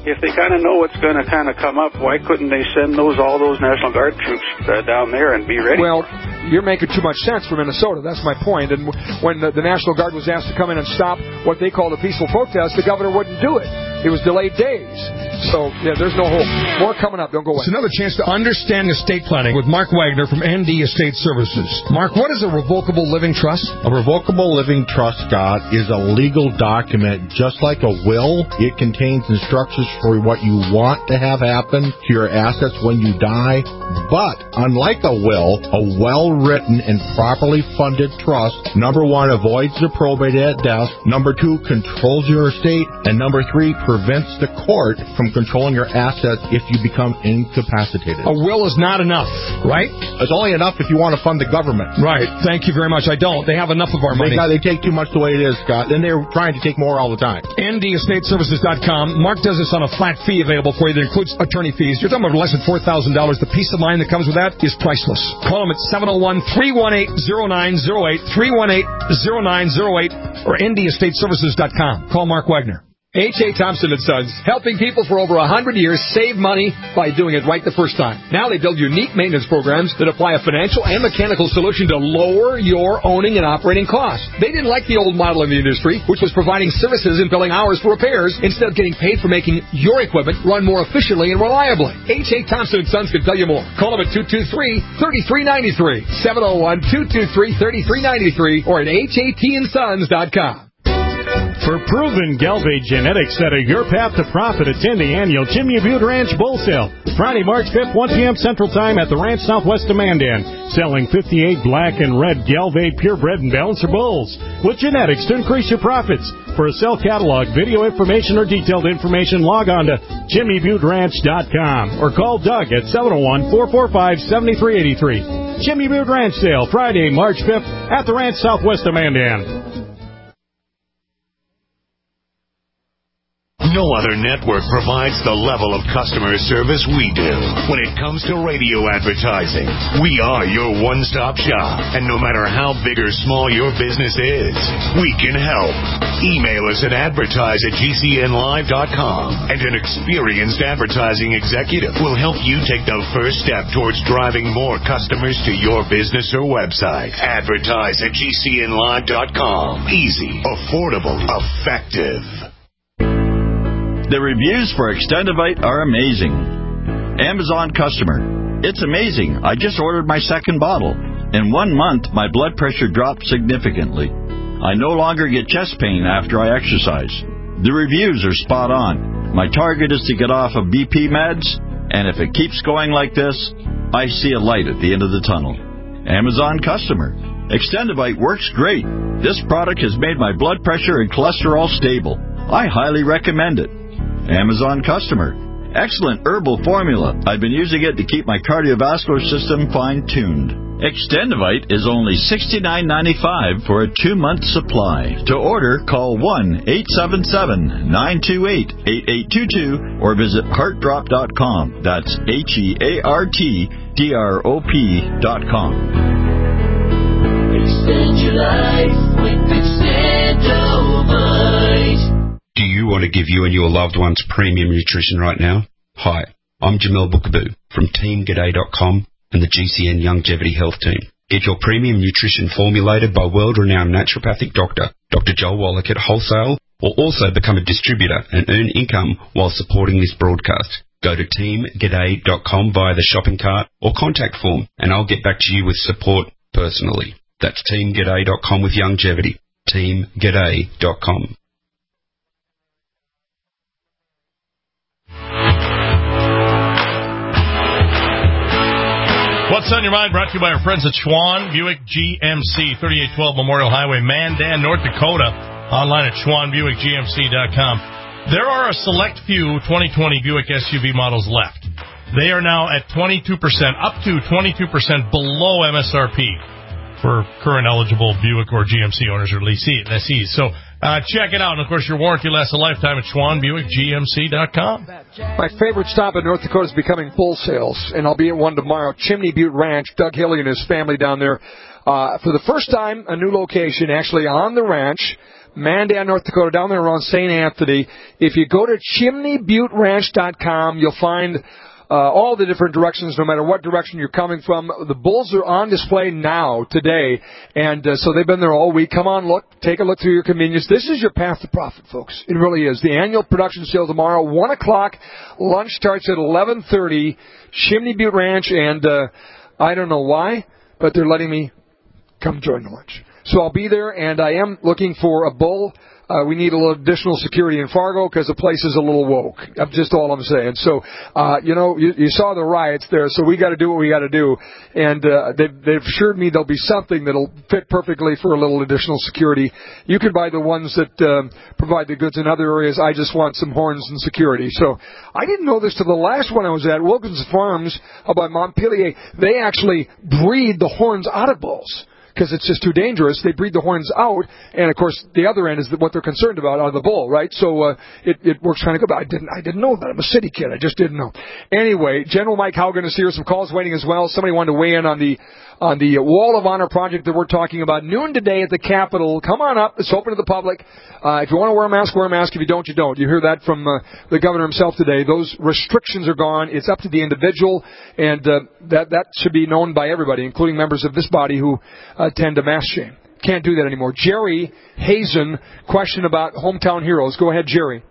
S17: if they kind of know what's going to kind of come up, why couldn't they send those all those National Guard troops uh, down there and be ready?
S2: Well, you're making too much sense for Minnesota. That's my point. And when the, the National Guard was asked to come in and stop what they called a peaceful protest, the governor wouldn't do it. It was delayed days. So, yeah, there's no hope. More coming up. Don't go away.
S4: It's another chance to understand estate planning with Mark Wagner from N D Estate Services. Mark, what is a revocable living trust?
S18: A revocable living trust, Scott, is a legal document just like a will. It contains instructions for what you want to have happen to your assets when you die. But, unlike a will, a well-written and properly funded trust, number one, avoids the probate at death, number two, controls your estate, and number three, prevents the court from controlling your assets if you become incapacitated.
S4: A will is not enough, right?
S18: It's only enough if you want to fund the government.
S4: Right. Thank you very much. I don't. They have enough of our money.
S18: They, got, they take too much the way it is, Scott. And they're trying to take more all the time.
S4: N D estate services dot com. Mark does this on a flat fee available for you that includes attorney fees. You're talking about less than four thousand dollars. The peace of mind that comes with that is priceless. Call him at seven oh one, three one eight, oh nine oh eight, three one eight, oh nine oh eight, or N D estate services dot com. Call Mark Wagner.
S2: H A. Thompson and Sons, helping people for over one hundred years save money by doing it right the first time. Now they build unique maintenance programs that apply a financial and mechanical solution to lower your owning and operating costs. They didn't like the old model in the industry, which was providing services and billing hours for repairs instead of getting paid for making your equipment run more efficiently and reliably. H A. Thompson and Sons can tell you more. Call them at two two three, three three nine three, seven oh one, two two three, three three nine three, or at H A T and sons dot com.
S19: For proven Gelbvieh genetics that are your path to profit, attend the annual Chimney Butte Ranch Bull Sale, Friday, March fifth, one p.m. Central Time at the ranch southwest of Mandan, selling fifty-eight black and red Gelbvieh purebred and balancer bulls with genetics to increase your profits. For a cell catalog, video information, or detailed information, log on to chimney butte ranch dot com or call Doug at seven oh one, four four five, seven three eight three. Chimney Butte Ranch Sale, Friday, March fifth at the ranch southwest of Mandan.
S20: No other network provides the level of customer service we do. When it comes to radio advertising, we are your one-stop shop. And no matter how big or small your business is, we can help. Email us at advertise at G C N live dot com, and an experienced advertising executive will help you take the first step towards driving more customers to your business or website. Advertise at G C N live dot com. Easy, affordable, effective.
S21: The reviews for Extendivite are amazing. Amazon customer. It's amazing. I just ordered my second bottle. In one month, my blood pressure dropped significantly. I no longer get chest pain after I exercise. The reviews are spot on. My target is to get off of B P meds, and if it keeps going like this, I see a light at the end of the tunnel. Amazon customer. Extendivite works great. This product has made my blood pressure and cholesterol stable. I highly recommend it. Amazon customer. Excellent herbal formula. I've been using it to keep my cardiovascular system fine-tuned. Extendivite is only sixty-nine ninety-five for a two-month supply. To order, call one eight seven seven, nine two eight, eight eight two two or visit heart drop dot com. That's H E A R T D R O P dot com.
S14: Extend your life with Extendivite.
S22: Do you want to give you and your loved ones premium nutrition right now? Hi, I'm Jamel Bookaboo from team g'day dot com and the G C N Longevity Health Team. Get your premium nutrition formulated by world-renowned naturopathic doctor, Doctor Joel Wallach at wholesale, or also become a distributor and earn income while supporting this broadcast. Go to team g'day dot com via the shopping cart or contact form, and I'll get back to you with support personally. That's team g'day dot com with longevity. team g'day dot com.
S23: What's on your mind? Brought to you by our friends at Schwan Buick G M C, thirty-eight twelve Memorial Highway, Mandan, North Dakota. Online at schwan buick g m c dot com. There are a select few twenty twenty Buick S U V models left. They are now at twenty-two percent, up to twenty-two percent below M S R P for current eligible Buick or G M C owners or lessees. So uh, check it out. And, of course, your warranty lasts a lifetime at schwan buick g m c dot com.
S2: My favorite stop in North Dakota is becoming bull sales, and I'll be at one tomorrow. Chimney Butte Ranch, Doug Hilly and his family down there. Uh, for the first time, a new location actually on the ranch. Mandan, North Dakota, down there around Saint Anthony. If you go to chimney butte ranch dot com, you'll find uh, all the different directions, no matter what direction you're coming from. The bulls are on display now, today, and uh, so they've been there all week. Come on, look, take a look through your convenience. This is your path to profit, folks. It really is. The annual production sale tomorrow, one o'clock. Lunch starts at eleven thirty. Chimney Butte Ranch, and uh, I don't know why, but they're letting me come join the lunch. So I'll be there, and I am looking for a bull. Uh, we need a little additional security in Fargo because the place is a little woke. That's just all I'm saying. So, uh, you know, you, you saw the riots there, so we got to do what we got to do. And uh, they've, they've assured me there'll be something that'll fit perfectly for a little additional security. You can buy the ones that um, provide the goods in other areas. I just want some horns and security. So I didn't know this till the last one I was at, Wilkins Farms up by Montpelier. They actually breed the horns out of bulls, because it's just too dangerous. They breed the horns out, and of course the other end is what they're concerned about out of the bull, right? So uh, it, it works kind of good. But I didn't, I didn't know that. I'm a city kid. I just didn't know. Anyway, General Mike Haugen is here. Some calls waiting as well. Somebody wanted to weigh in on the on the Wall of Honor project that we're talking about. Noon today at the Capitol. Come on up. It's open to the public. Uh, if you want to wear a mask, wear a mask. If you don't, you don't. You hear that from uh, the governor himself today. Those restrictions are gone. It's up to the individual, and uh, that that should be known by everybody, including members of this body who uh, tend to mask shame. Can't do that anymore. Jerry Hazen, question about hometown heroes. Go ahead, Jerry.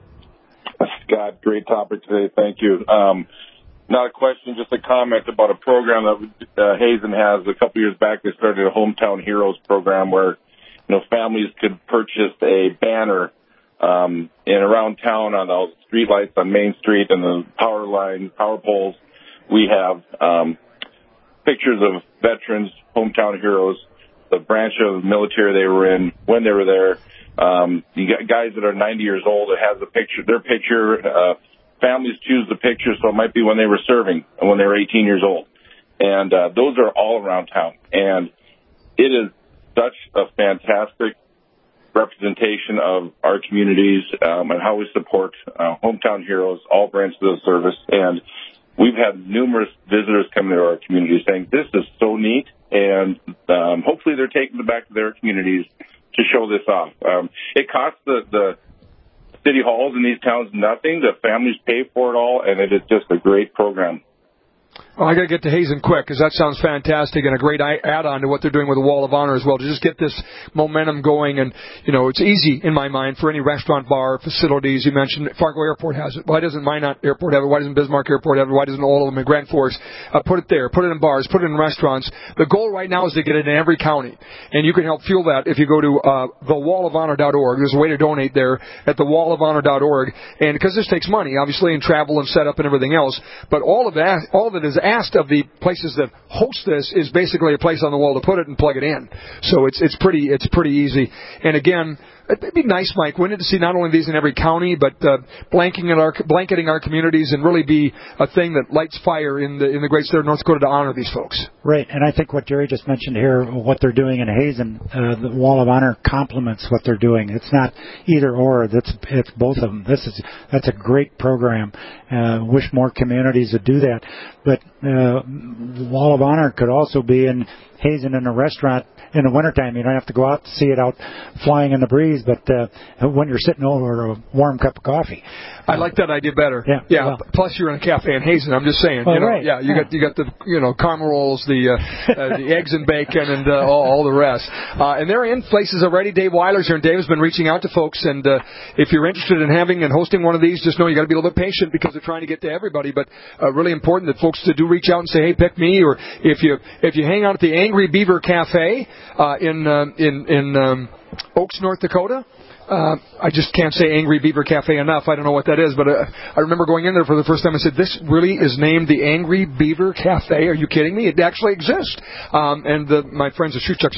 S5: Scott, great topic today. Thank you. Um, Not a question, just a comment about a program that uh, Hazen has. A couple years back, they started a Hometown Heroes program where, you know, families could purchase a banner um, in around town on the street lights on Main Street and the power line, power poles. We have um, pictures of veterans, hometown heroes, the branch of the military they were in, when they were there. Um, you got guys that are ninety years old that has a picture, their picture. Uh, families choose the picture, so it might be when they were serving and when they were eighteen years old. And uh, those are all around town. And it is such a fantastic representation of our communities um, and how we support uh, hometown heroes, all branches of the service. And we've had numerous visitors come to our community saying, this is so neat. And um, hopefully they're taking it back to their communities to show this off. Um, it costs the, the city halls in these towns nothing. The families pay for it all, and it is just a great program.
S2: Well, I got to get to Hazen quick because that sounds fantastic and a great add-on to what they're doing with the Wall of Honor as well, to just get this momentum going. And, you know, it's easy in my mind for any restaurant, bar, facilities. You mentioned Fargo Airport has it. Why doesn't Minot Airport have it? Why doesn't Bismarck Airport have it? Why doesn't all of them in Grand Forks? Uh, put it there. Put it in bars. Put it in restaurants. The goal right now is to get it in every county. And you can help fuel that if you go to uh, the wall of honor dot org. There's a way to donate there at the wall of honor dot org. And because this takes money, obviously, and travel and setup and everything else. But all of that, all that is asked of the places that host this is basically a place on the wall to put it and plug it in. So it's it's pretty it's pretty easy. And again, it'd be nice, Mike, wouldn't it, to see not only these in every county, but uh, blanketing our blanketing our communities and really be a thing that lights fire in the in the great state of North Dakota to honor these folks.
S16: Right, and I think what Jerry just mentioned here, what they're doing in Hazen, uh, the Wall of Honor complements what they're doing. It's not either or. That's it's both of them. This is that's a great program. Uh, wish more communities would do that. But uh, Wall of Honor could also be in Hazen in a restaurant in the wintertime. You don't have to go out to see it out flying in the breeze, but uh, when you're sitting over a warm cup of coffee.
S2: I like that idea better.
S16: Yeah.
S2: Yeah.
S16: Well,
S2: plus, you're in a cafe in Hazen. I'm just saying.
S16: Oh,
S2: you know,
S16: right.
S2: Yeah. You
S16: yeah.
S2: got you got the you know caramel rolls, the uh, uh, the eggs and bacon, and uh, all, all the rest. Uh, and they're in places already. Dave Weiler's here, and Dave has been reaching out to folks. And uh, if you're interested in having and hosting one of these, just know you got to be a little bit patient because they're trying to get to everybody. But uh, really important that folks to do reach out and say, hey, pick me. Or if you if you hang out at the Angry Beaver Cafe uh, in uh, in in um, Oaks, North Dakota. Uh, I just can't say Angry Beaver Cafe enough. I don't know what that is, but uh, I remember going in there for the first time and said, this really is named the Angry Beaver Cafe? Are you kidding me? It actually exists. Um, and the, my friends at Shulux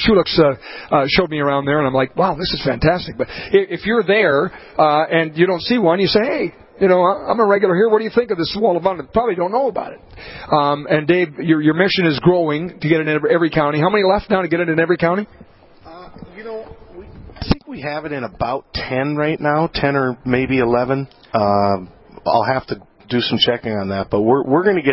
S2: uh, uh, showed me around there, and I'm like, wow, this is fantastic. But if you're there uh, and you don't see one, you say, hey, you know, I'm a regular here. What do you think of this Wall of Honor? Probably don't know about it. Um, and Dave, your, your mission is growing to get it in every, every county. How many left now to get it in every county?
S7: Uh, you know, we, I think we have it in about ten right now, ten or maybe eleven. Uh, I'll have to do some checking on that, but we're we're going to get there.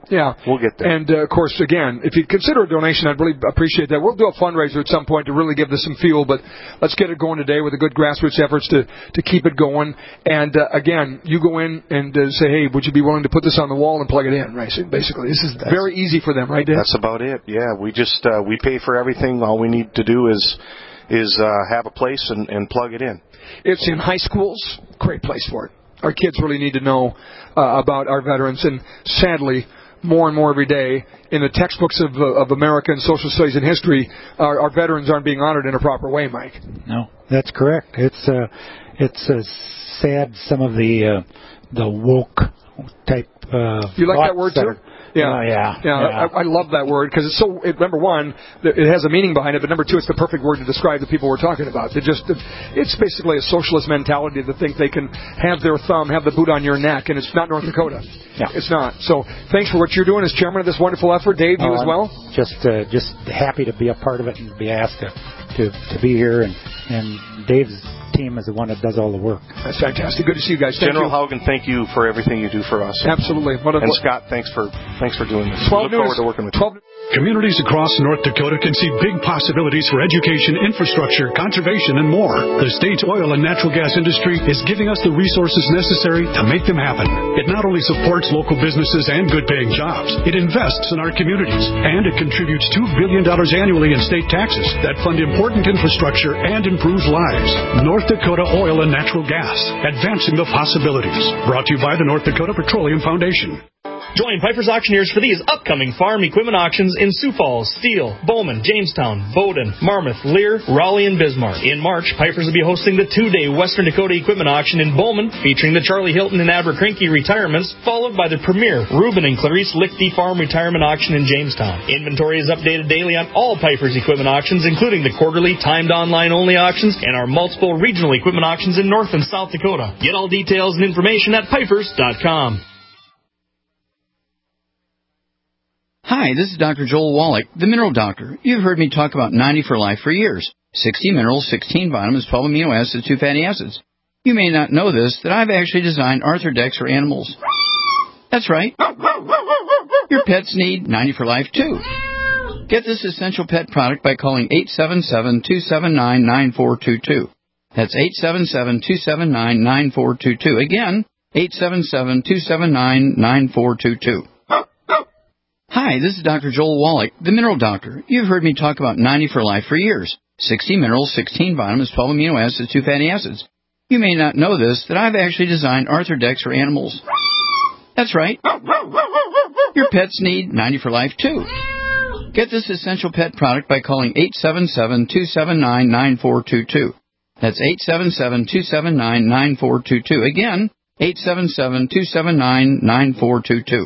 S2: Yeah.
S7: We'll get there.
S2: And, uh, of course, again, if you consider a donation, I'd really appreciate that. We'll do a fundraiser at some point to really give this some fuel, but let's get it going today with the good grassroots efforts to, to keep it going. And, uh, again, you go in and uh, say, hey, would you be willing to put this on the wall and plug it in, right? So basically, this is
S7: that's,
S2: very easy for them, right, Dan?
S7: That's about it, yeah. We just, uh, we pay for everything. All we need to do is, is uh, have a place and, and plug it in.
S2: It's in high schools. Great place for it. Our kids really need to know uh, about our veterans, and sadly, more and more every day in the textbooks of, uh, of American social studies and history, our, our veterans aren't being honored in a proper way, Mike.
S16: No, that's correct. It's uh, it's uh, sad some of the uh, the woke type. Uh,
S2: you like that word too?
S16: Are, Yeah, uh, yeah,
S2: yeah.
S16: yeah.
S2: I, I love that word because it's so. It, number one, it has a meaning behind it, but number two, it's the perfect word to describe the people we're talking about. They just, it's basically a socialist mentality to think they can have their thumb, have the boot on your neck, and it's not North Dakota.
S16: Yeah.
S2: It's not. So thanks for what you're doing as chairman of this wonderful effort, Dave. You
S16: oh,
S2: as well.
S16: I'm just, uh, just happy to be a part of it and be asked to, to, to be here, and and Dave's team is the one that does all the work.
S2: That's fantastic. Good to see you guys. Thank
S7: General
S2: you.
S7: Haugen, thank you for everything you do for us.
S2: Absolutely. What a,
S7: and Scott, thanks for thanks for doing this. We look forward to working with you.
S6: Communities across North Dakota can see big possibilities for education, infrastructure, conservation, and more. The state's oil and natural gas industry is giving us the resources necessary to make them happen. It not only supports local businesses and good-paying jobs, it invests in our communities, and it contributes two billion dollars annually in state taxes that fund important infrastructure and improve lives. North Dakota Oil and Natural Gas, advancing the possibilities. Brought to you by the North Dakota Petroleum Foundation.
S8: Join Piper's Auctioneers for these upcoming farm equipment auctions in Sioux Falls, Steele, Bowman, Jamestown, Bowdoin, Marmarth, Lear, Raleigh, and Bismarck. In March, Piper's will be hosting the two-day Western Dakota Equipment Auction in Bowman, featuring the Charlie Hilton and Abercrombie retirements, followed by the premier Reuben and Clarice Lichty Farm Retirement Auction in Jamestown. Inventory is updated daily on all Piper's equipment auctions, including the quarterly timed online-only auctions and our multiple regional equipment auctions in North and South Dakota. Get all details and information at pipers dot com.
S10: Hi, this is Doctor Joel Wallach, the Mineral Doctor. You've heard me talk about ninety for Life for years. sixty minerals, sixteen vitamins, twelve amino acids, two fatty acids. You may not know this, that I've actually designed Arthrodex for animals. That's right. Your pets need ninety for Life, too. Get this essential pet product by calling eight seven seven, two seven nine, nine four two two. That's eight seven seven, two seven nine, nine four two two. Again, eight seven seven, two seven nine, nine four two two. Hi, this is Doctor Joel Wallach, the Mineral Doctor. You've heard me talk about ninety for Life for years. sixty minerals, sixteen vitamins, twelve amino acids, two fatty acids. You may not know this, that I've actually designed Arthrodex for animals. That's right. Your pets need ninety for Life, too. Get this essential pet product by calling eight seven seven, two seven nine, nine four two two. That's eight seven seven, two seven nine, nine four two two. Again, eight seven seven, two seven nine, nine four two two.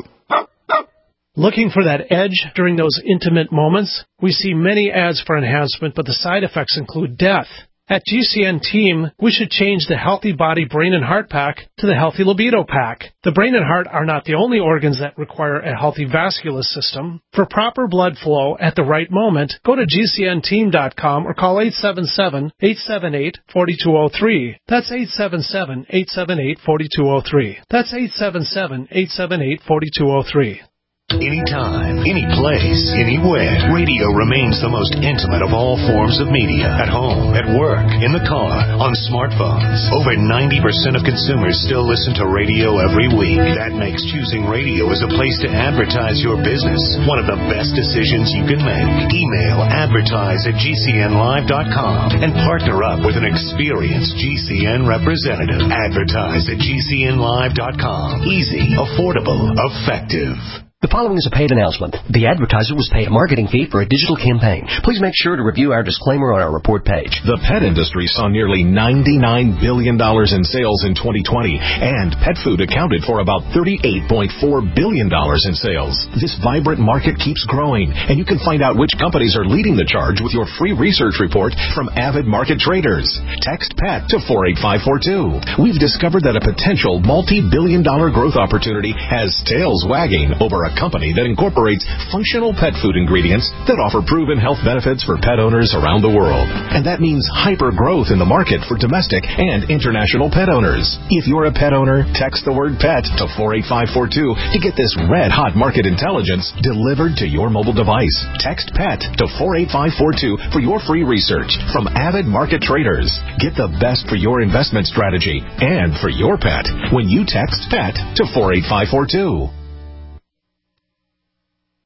S9: Looking for that edge during those intimate moments? We see many ads for enhancement, but the side effects include death. At G C N Team, we should change the Healthy Body Brain and Heart Pack to the Healthy Libido Pack. The brain and heart are not the only organs that require a healthy vascular system. For proper blood flow at the right moment, go to G C N team dot com or call eight seven seven, eight seven eight, four two zero three. That's eight seven seven, eight seven eight, four two zero three. That's eight seven seven, eight seven eight, four two zero three.
S20: Anytime, any place, anywhere, radio remains the most intimate of all forms of media. At home, at work, in the car, on smartphones. Over ninety percent of consumers still listen to radio every week. That makes choosing radio as a place to advertise your business one of the best decisions you can make. Email advertise at G C N live dot com and partner up with an experienced G C N representative. Advertise at G C N live dot com. Easy, affordable, effective.
S24: The following is a paid announcement. The advertiser was paid a marketing fee for a digital campaign. Please make sure to review our disclaimer on our report page.
S1: The pet industry saw nearly ninety-nine billion dollars in sales in twenty twenty, and pet food accounted for about thirty-eight point four billion dollars in sales. This vibrant market keeps growing, and you can find out which companies are leading the charge with your free research report from Avid Market Traders. Text PET to four eight five four two. We've discovered that a potential multi-billion dollar growth opportunity has tails wagging over a company that incorporates functional pet food ingredients that offer proven health benefits for pet owners around the world. And that means hyper growth in the market for domestic and international pet owners. If you're a pet owner, text the word PET to four eight five four two to get this red-hot market intelligence delivered to your mobile device. Text PET to four eight five four two for your free research from Avid Market Traders. Get the best for your investment strategy and for your pet when you text PET to four eight five four two.